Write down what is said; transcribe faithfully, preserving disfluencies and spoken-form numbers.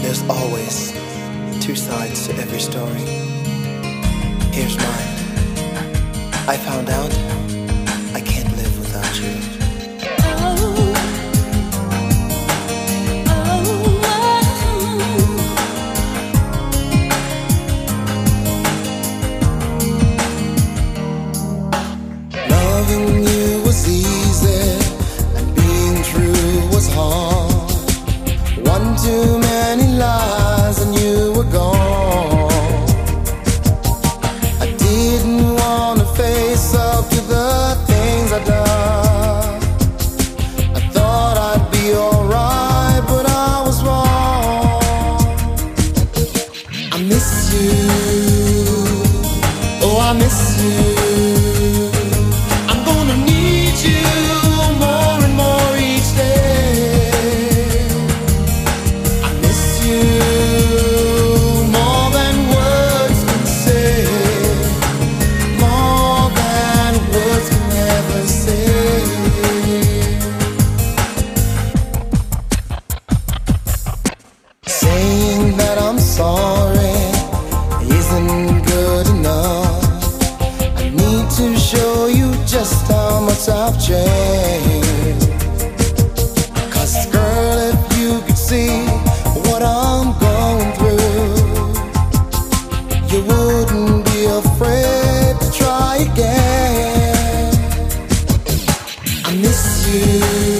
There's always two sides to every story. Here's mine. I found out I can't live without you. Loving you was easy and being true was hard. One too many lies and you were gone. I didn't want to face up to the things I'd done. I thought I'd be alright, but I was wrong. I miss you, oh I miss you. Saying that I'm sorry isn't good enough. I need to show you just how much I've changed. 'Cause girl, if you could see what I'm going through, you wouldn't be afraid to try again. I miss you.